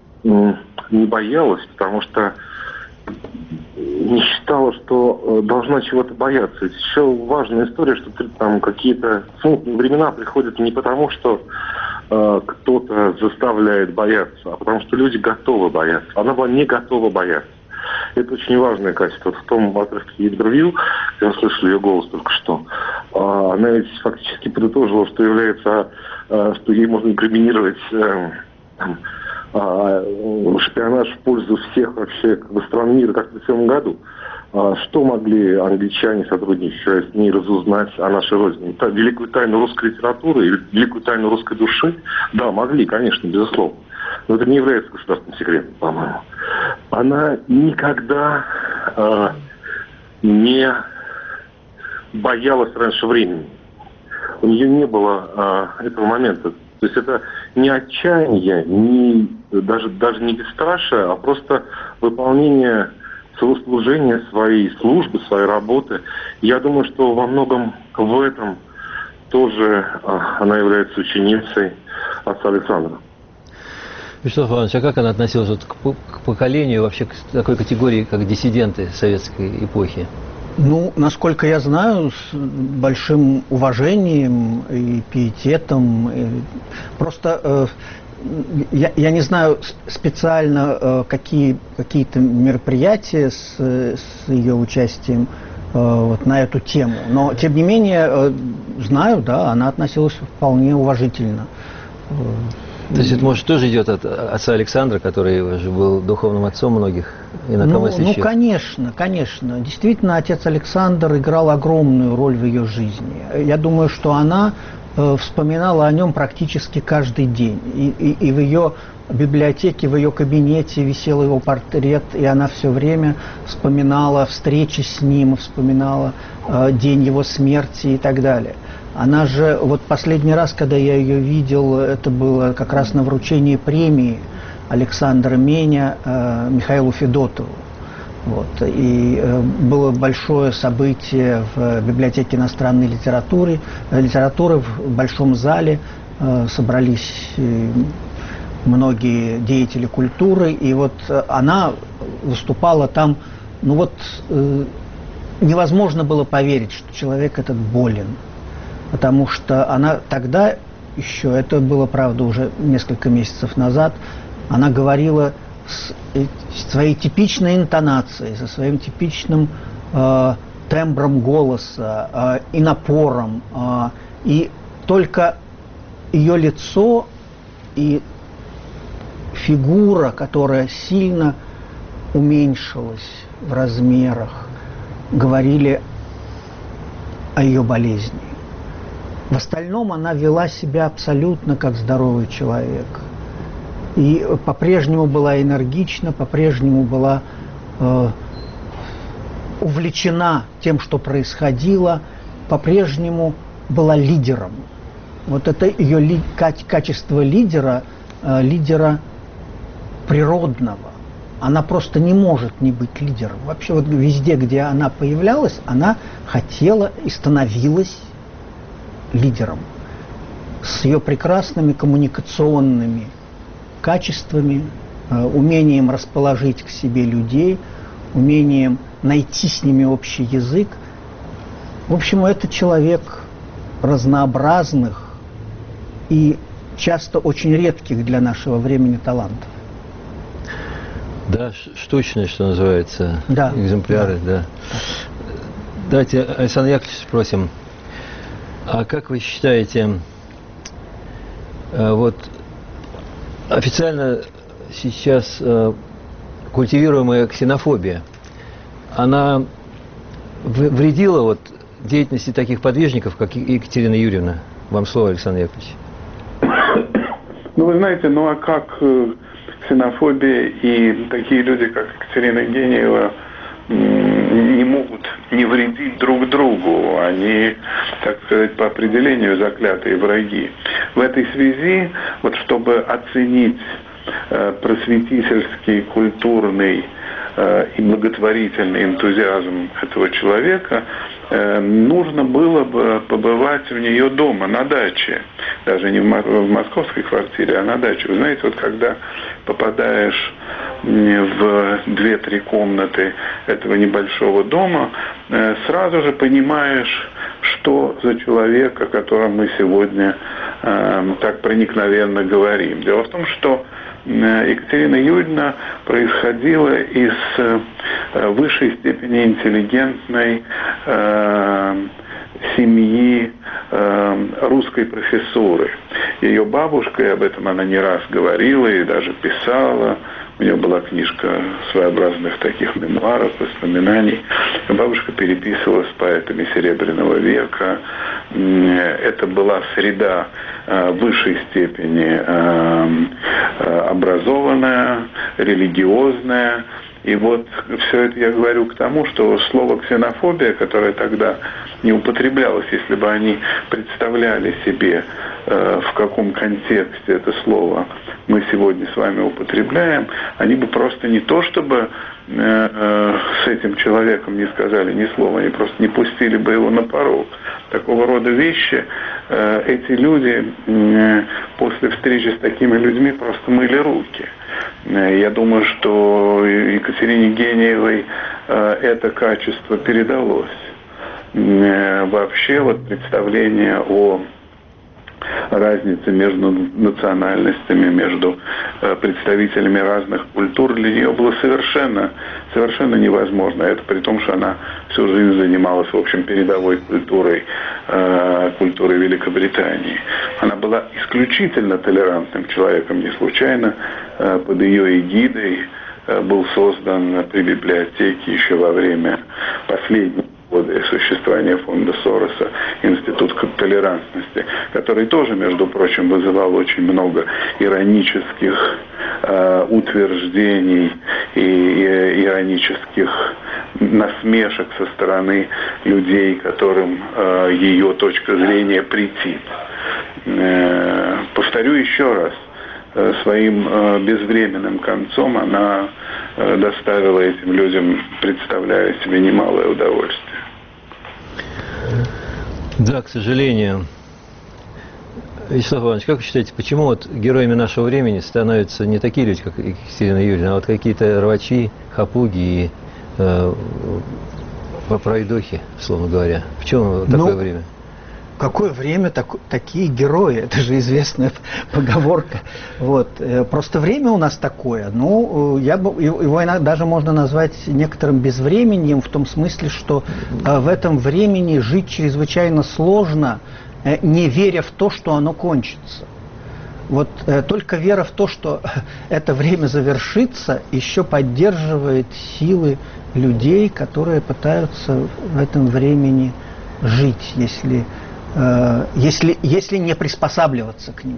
не боялась, потому что не считала, что должна чего-то бояться. Ведь еще важная история, что там какие-то смутные времена приходят не потому, что э, кто-то заставляет бояться, а потому что люди готовы бояться. Она была не готова бояться. Это очень важное качество. В том отрывке интервью, я услышал ее голос только что, э, она ведь фактически подытожила, что является, э, что ей можно инкриминировать э, там, шпионаж в пользу всех вообще как бы, стран мира, как в двадцать первом году. Что могли англичане, сотрудничая с ней, разузнать о нашей родине? Та, великую тайну русской литературы или великую тайну русской души? Да, могли, конечно, безусловно. Но это не является государственным секретом, по-моему. Она никогда э, не боялась раньше времени. У нее не было э, этого момента. То есть это не отчаяние, не, даже, даже не бесстрашие, а просто выполнение своего служения, своей службы, своей работы. Я думаю, что во многом в этом тоже а, она является ученицей отца Александра. Вячеслав Иванович, а как она относилась вот к, к поколению, вообще к такой категории, как диссиденты советской эпохи? Ну, насколько я знаю, с большим уважением и пиететом. И просто э, я, я не знаю специально, э, какие какие-то мероприятия с, с ее участием э, вот на эту тему. Но, тем не менее, э, знаю, да, она относилась вполне уважительно. То есть это, может, тоже идет от отца Александра, который уже был духовным отцом многих инакомыслящих? Ну, ну, конечно, конечно. Действительно, отец Александр играл огромную роль в ее жизни. Я думаю, что она э, вспоминала о нем практически каждый день. И, и, и в ее библиотеке, в ее кабинете висел его портрет, и она все время вспоминала встречи с ним, вспоминала э, день его смерти и так далее. Она же, вот последний раз, когда я ее видел, это было как раз на вручении премии Александра Меня э, Михаилу Федотову. Вот. И э, было большое событие в библиотеке иностранной литературы, э, литературы в большом зале, э, собрались э, многие деятели культуры, и вот э, она выступала там, ну вот э, невозможно было поверить, что человек этот болен. Потому что она тогда еще, это было, правда, уже несколько месяцев назад, она говорила с своей типичной интонацией, со своим типичным э, тембром голоса э, и напором. Э, и только ее лицо и фигура, которая сильно уменьшилась в размерах, говорили о ее болезни. В остальном она вела себя абсолютно как здоровый человек. И по-прежнему была энергична, по-прежнему была э, увлечена тем, что происходило, по-прежнему была лидером. Вот это ее ли, качество лидера, э, лидера природного. Она просто не может не быть лидером. Вообще вот везде, где она появлялась, она хотела и становилась лидером, с ее прекрасными коммуникационными качествами, умением расположить к себе людей, умением найти с ними общий язык. В общем, это человек разнообразных и часто очень редких для нашего времени талантов. Да, штучные, что называется, да, экземпляры, да. да. Давайте Александр Яковлевич спросим. А как вы считаете, вот официально сейчас культивируемая ксенофобия, она вредила вот деятельности таких подвижников, как Екатерина Юрьевна? Вам слово, Александр Яковлевич. Ну, вы знаете, ну а как ксенофобия и такие люди, как Екатерина Гениева, не могут не вредить друг другу. Они так сказать, по определению заклятые враги. В этой связи, вот чтобы оценить э, просветительский, культурный э, и благотворительный энтузиазм этого человека, э, нужно было бы побывать у нее дома, на даче. Даже не в, в московской квартире, а на даче. Вы знаете, вот когда попадаешь в две-три комнаты этого небольшого дома, э, сразу же понимаешь, что за человек, о котором мы сегодня э, так проникновенно говорим. Дело в том, что Екатерина Юрьевна происходила из э, высшей степени интеллигентной э, семьи э, русской профессуры. Ее бабушка, и об этом она не раз говорила и даже писала, у нее была книжка своеобразных таких мемуаров, воспоминаний. Бабушка переписывалась с поэтами Серебряного века. Это была среда в высшей степени образованная, религиозная. И вот все это я говорю к тому, что слово «ксенофобия», которое тогда не употреблялось, если бы они представляли себе, э, в каком контексте это слово мы сегодня с вами употребляем, они бы просто не то чтобы э, э, с этим человеком не сказали ни слова, они просто не пустили бы его на порог. Такого рода вещи э, эти люди э, после встречи с такими людьми просто мыли руки. Я думаю, что Екатерине Гениевой э, это качество передалось. Э, вообще вот представление о разнице между национальностями, между э, представителями разных культур для нее было совершенно, совершенно невозможно. Это при том, что она всю жизнь занималась, в общем, передовой культурой, э, культурой Великобритании. Она была исключительно толерантным человеком, не случайно э, под ее эгидой э, был создан при библиотеке еще во время последнего годы существования фонда Сороса институт толерантности, который тоже, между прочим, вызывал очень много иронических э, утверждений и, и иронических насмешек со стороны людей, которым э, ее точка зрения претит. Э, повторю еще раз, э, своим э, безвременным концом она э, доставила этим людям, представляя себе, немалое удовольствие. Да, к сожалению. Вячеслав Иванович, как вы считаете, почему вот героями нашего времени становятся не такие люди, как Екатерина Юрьевна, а вот какие-то рвачи, хапуги и э, пройдохи, условно говоря? Почему такое ну, время? Какое время, так, такие герои? Это же известная поговорка. Вот. Просто время у нас такое. Ну, я, его иногда даже можно назвать некоторым безвременем, в том смысле, что в этом времени жить чрезвычайно сложно, не веря в то, что оно кончится. Вот только вера в то, что это время завершится, еще поддерживает силы людей, которые пытаются в этом времени жить, если... Если, если не приспосабливаться к нему.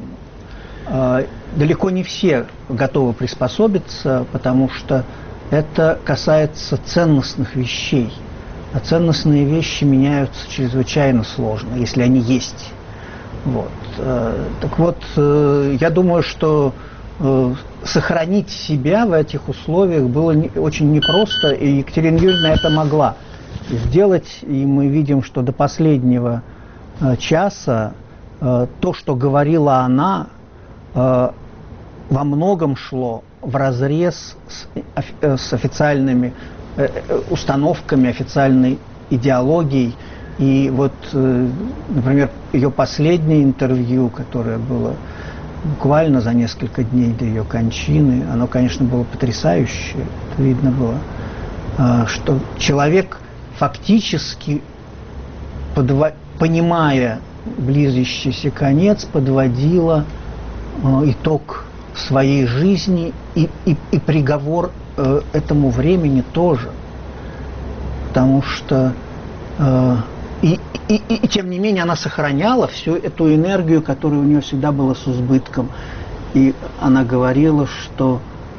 Далеко не все готовы приспособиться, потому что это касается ценностных вещей. А ценностные вещи меняются чрезвычайно сложно, если они есть. Вот. Так вот, я думаю, что сохранить себя в этих условиях было очень непросто, и Екатерина Юрьевна это могла сделать, и мы видим, что до последнего часа то, что говорила она, во многом шло вразрез с, с официальными установками, официальной идеологией. И вот, например, ее последнее интервью, которое было буквально за несколько дней до ее кончины, оно, конечно, было потрясающее. Это видно было, что человек фактически подва... понимая близящийся конец, подводила э, итог своей жизни и, и, и приговор э, этому времени тоже. Потому что э, и, и, и, и тем не менее она сохраняла всю эту энергию, которая у нее всегда была с избытком. И она говорила, что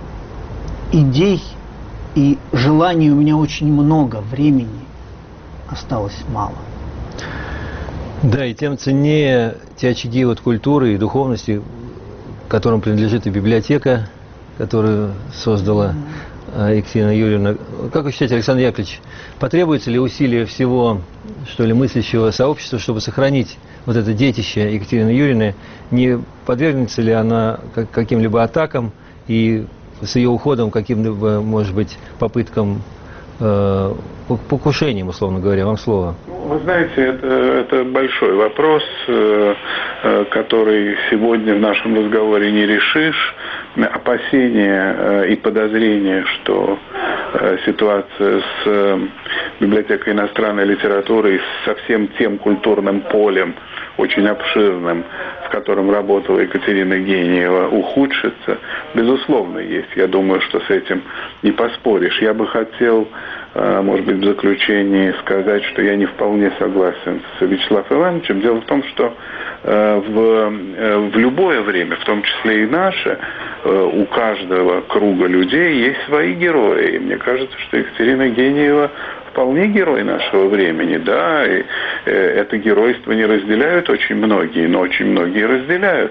идей и желаний у меня очень много, времени осталось мало. Да, и тем ценнее те очаги вот культуры и духовности, которым принадлежит и библиотека, которую создала Екатерина Юрьевна. Как вы считаете, Александр Яковлевич, потребуется ли усилия всего, что ли, мыслящего сообщества, чтобы сохранить вот это детище Екатерины Юрьевны? Не подвергнется ли она каким-либо атакам и с ее уходом каким-либо, может быть, попыткам э, покушением, условно говоря? Вам слово. Вы знаете, это, это большой вопрос, э, э, который сегодня в нашем разговоре не решишь. Опасения э, и подозрения, что э, ситуация с э, библиотекой иностранной литературы и со всем тем культурным полем, очень обширным, в котором работала Екатерина Гениева, ухудшится, безусловно, есть. Я думаю, что с этим не поспоришь. Я бы хотел, может быть, в заключении сказать, что я не вполне согласен с Вячеславом Ивановичем. Дело в том, что в, в любое время, в том числе и наше, у каждого круга людей есть свои герои. И мне кажется, что Екатерина Гениева вполне герой нашего времени, да, и э, это геройство не разделяют очень многие, но очень многие разделяют.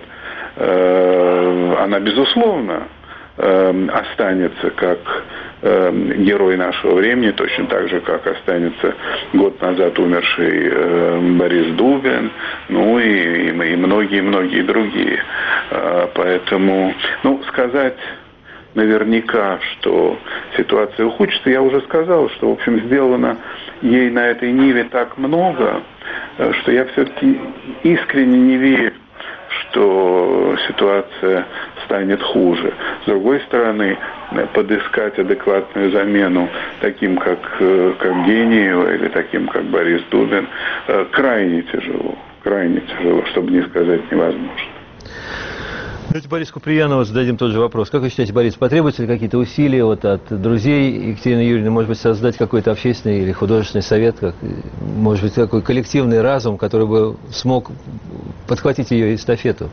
Э, она, безусловно, э, останется как э, герой нашего времени, точно так же, как останется год назад умерший э, Борис Дубин, ну и, и многие-многие другие. Э, поэтому, ну, сказать наверняка, что ситуация ухудшится. Я уже сказал, что, в общем, сделано ей на этой ниве так много, что я все-таки искренне не верю, что ситуация станет хуже. С другой стороны, подыскать адекватную замену таким, как, как Гениева или таким, как Борис Дубин, крайне тяжело. Крайне тяжело, чтобы не сказать невозможно. Давайте Борису Куприянову зададим тот же вопрос. Как вы считаете, Борис, потребуются ли какие-то усилия вот от друзей Екатерины Юрьевны, может быть, создать какой-то общественный или художественный совет, как, может быть, такой коллективный разум, который бы смог подхватить ее эстафету?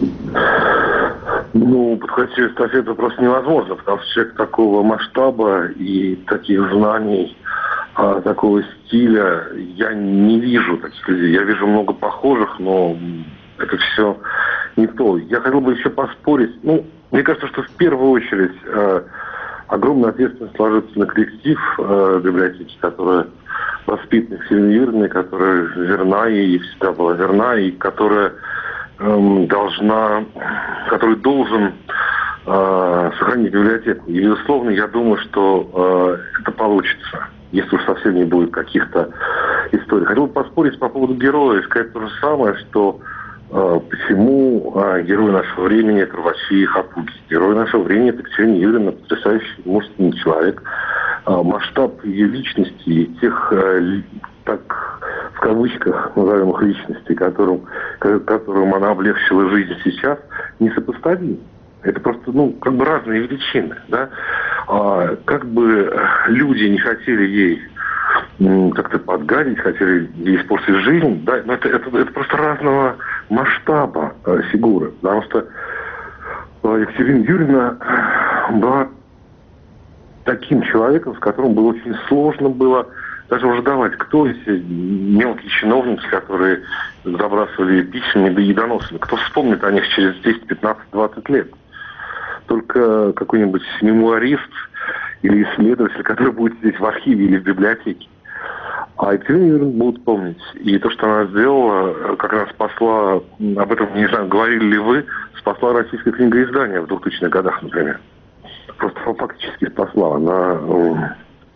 Ну, подхватить ее эстафету просто невозможно, потому что человек такого масштаба и таких знаний, а, такого стиля, я не вижу таких людей. Я вижу много похожих, но это все не то. Я хотел бы еще поспорить. Ну, мне кажется, что в первую очередь э, огромная ответственность ложится на коллектив э, библиотеки, которая воспитана Екатериной Юрьевной, которая верна ей, и всегда была верна, и которая э, должна, который должен э, сохранить библиотеку. И, безусловно, я думаю, что э, это получится, если уж совсем не будет каких-то историй. Хотел бы поспорить по поводу героя и сказать то же самое, что почему а, герой нашего времени – это Рвачи и Хапуги. Герой нашего времени – это Екатерина Юрьевна, потрясающий мужественный человек. А, масштаб ее личности и тех, а, ли, так в кавычках назовемых личностей, которым, которым она облегчила жизнь сейчас, несопоставим. Это просто, ну, как бы разные величины, да. А, как бы люди не хотели ей как-то подгадить, хотели ей испортить жизнь, да, но это, это, это просто разного масштаба э, фигуры, потому что э, Екатерина Юрьевна была таким человеком, с которым было очень сложно было даже враждовать, кто эти мелкие чиновники, которые забрасывали письмами и доносами, кто вспомнит о них через десять, пятнадцать, двадцать лет. Только какой-нибудь мемуарист или исследователь, который будет сидеть в архиве или в библиотеке. А Екатерину Юрьевну будут помнить. И то, что она сделала, как раз спасла, об этом, не знаю, говорили ли вы, спасла российское книгоиздание в двухтысячных годах, например. Просто фактически спасла. Она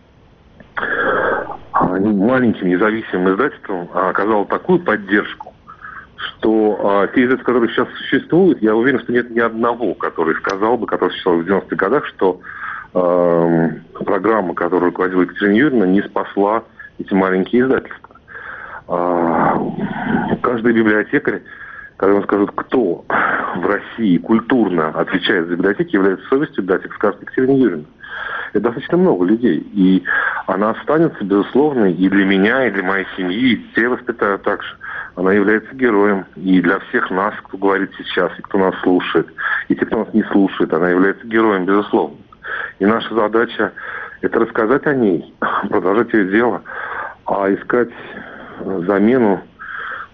э, маленьким независимым издательством оказала такую поддержку, что а, те издательства, которые сейчас существуют, я уверен, что нет ни одного, который сказал бы, который существовал в девяностых годах, что э, программа, которую руководила Екатерина Юрьевна, не спасла эти маленькие издательства. А, каждый библиотекарь, когда ему скажут, кто в России культурно отвечает за библиотеки, является совестью библиотек, скажет Екатерина Юрьевна. Это достаточно много людей. И она останется, безусловно, и для меня, и для моей семьи, и те воспитают также. Она является героем. И для всех нас, кто говорит сейчас, и кто нас слушает, и те, кто нас не слушает, она является героем, безусловно. И наша задача – это рассказать о ней, продолжать ее дело, а искать замену,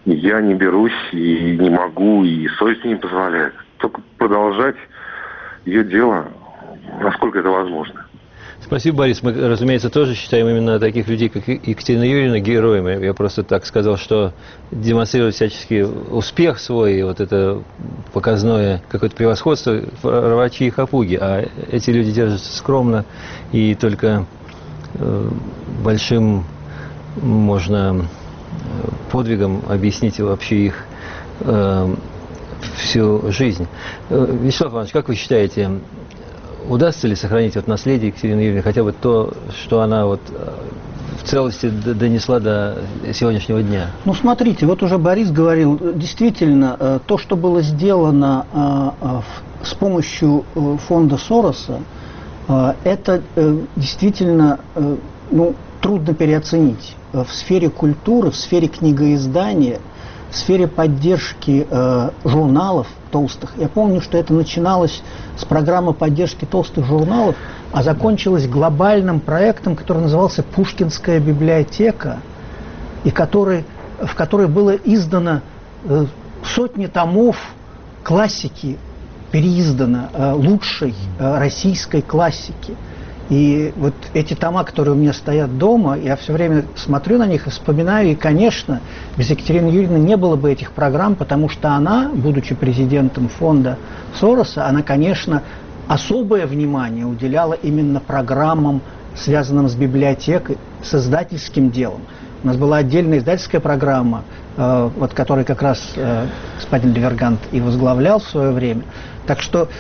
я не берусь и не могу, и совесть не позволяет. Только продолжать ее дело, насколько это возможно. Спасибо, Борис. Мы, разумеется, тоже считаем именно таких людей, как Екатерина Юрьевна, героями. Я просто так сказал, что демонстрировать всяческий успех свой, и вот это показное какое-то превосходство, рвачи и хапуги. А эти люди держатся скромно, и только э, большим можно подвигом объяснить вообще их э, всю жизнь. Вячеслав Иванович, как вы считаете, удастся ли сохранить вот наследие Екатерины Юрьевны, хотя бы то, что она вот в целости донесла до сегодняшнего дня? Ну, смотрите, вот уже Борис говорил, действительно, то, что было сделано с помощью фонда Сороса, это действительно, ну, трудно переоценить. В сфере культуры, в сфере книгоиздания, в сфере поддержки э, журналов толстых. Я помню, что это начиналось с программы поддержки толстых журналов, а закончилось глобальным проектом, который назывался «Пушкинская библиотека», и который, в которой было издано э, сотни томов классики, переиздано э, лучшей э, российской классики. И вот эти тома, которые у меня стоят дома, я все время смотрю на них и вспоминаю, и, конечно, без Екатерины Юрьевны не было бы этих программ, потому что она, будучи президентом фонда Сороса, она, конечно, особое внимание уделяла именно программам, связанным с библиотекой, с издательским делом. У нас была отдельная издательская программа, э, вот, которую как раз э, господин Левергант и возглавлял в свое время. Так что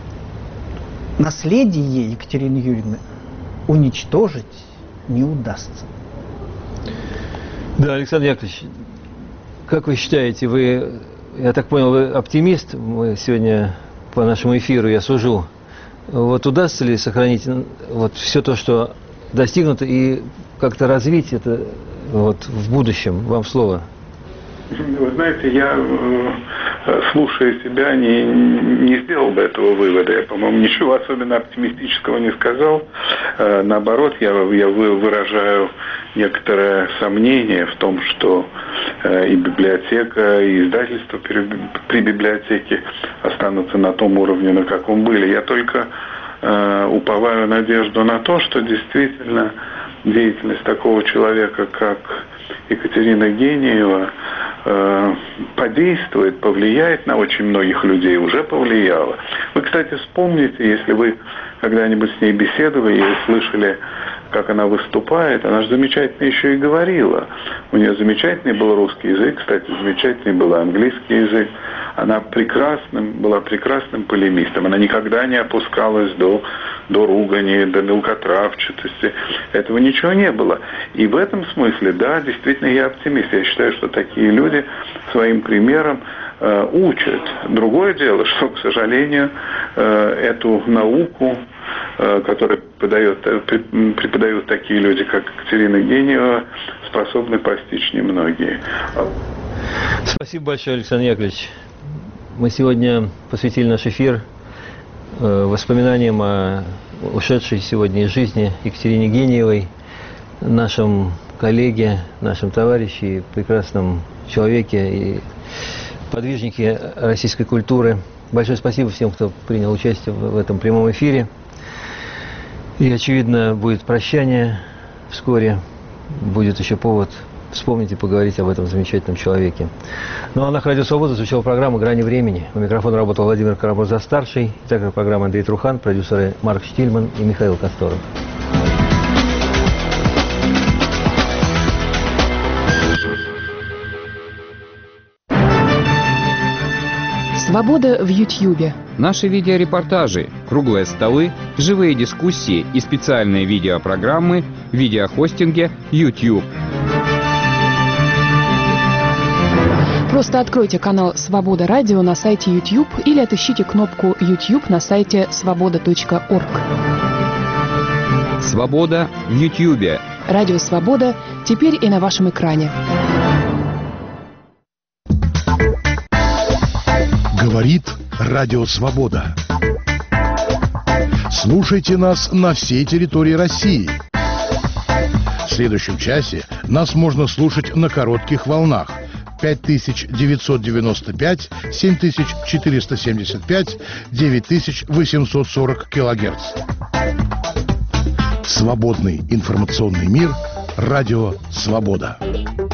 наследие Екатерины Юрьевны уничтожить не удастся. Да, Александр Яковлевич, как вы считаете, вы, я так понял, вы оптимист, мы сегодня по нашему эфиру, я сужу, вот удастся ли сохранить вот все то, что достигнуто, и как-то развить это вот в будущем? Вам слово. Вы знаете, я, слушая себя, не, не сделал бы этого вывода. Я, по-моему, ничего особенно оптимистического не сказал. Наоборот, я, я выражаю некоторое сомнение в том, что и библиотека, и издательство при, при библиотеке останутся на том уровне, на каком были. Я только э, уповаю надежду на то, что действительно деятельность такого человека, как Екатерина Гениева, э, подействует, повлияет на очень многих людей, уже повлияла. Вы, кстати, вспомните, если вы когда-нибудь с ней беседовали и слышали, как она выступает, она же замечательно еще и говорила. У нее замечательный был русский язык, кстати, замечательный был английский язык. Она прекрасным, была прекрасным полемистом. Она никогда не опускалась до, до ругани, до мелкотравчатости. Этого ничего не было. И в этом смысле, да, действительно, я оптимист. Я считаю, что такие люди своим примером э, учат. Другое дело, что, к сожалению, э, эту науку, э, которую преподает, преподают такие люди, как Екатерина Гениева, способны постичь немногие. Спасибо большое, Александр Яковлевич. Мы сегодня посвятили наш эфир э, воспоминаниям о ушедшей сегодня из жизни Екатерине Гениевой, нашем коллеге, нашем товарище, и прекрасном человеке и подвижнике российской культуры. Большое спасибо всем, кто принял участие в этом прямом эфире. И, очевидно, будет прощание вскоре, будет еще повод вспомнить и поговорить об этом замечательном человеке. Ну а на Радио Свобода звучала программа «Грани времени». У микрофона работал Владимир Карамурза-старший, также программа Андрей Трухан, продюсеры Марк Штильман и Михаил Косторов. Свобода в Ютьюбе. Наши видеорепортажи, круглые столы, живые дискуссии и специальные видеопрограммы в видеохостинге YouTube. Просто откройте канал «Свобода Радио» на сайте YouTube или отыщите кнопку YouTube на сайте свобода точка орг. Свобода в Ютьюбе. Радио «Свобода» теперь и на вашем экране. Говорит Радио Свобода. Слушайте нас на всей территории России. В следующем часе нас можно слушать на коротких волнах пять тысяч девятьсот девяносто пять, семь тысяч четыреста семьдесят пять, девять тысяч восемьсот сорок килогерц. Свободный информационный мир. Радио «Свобода».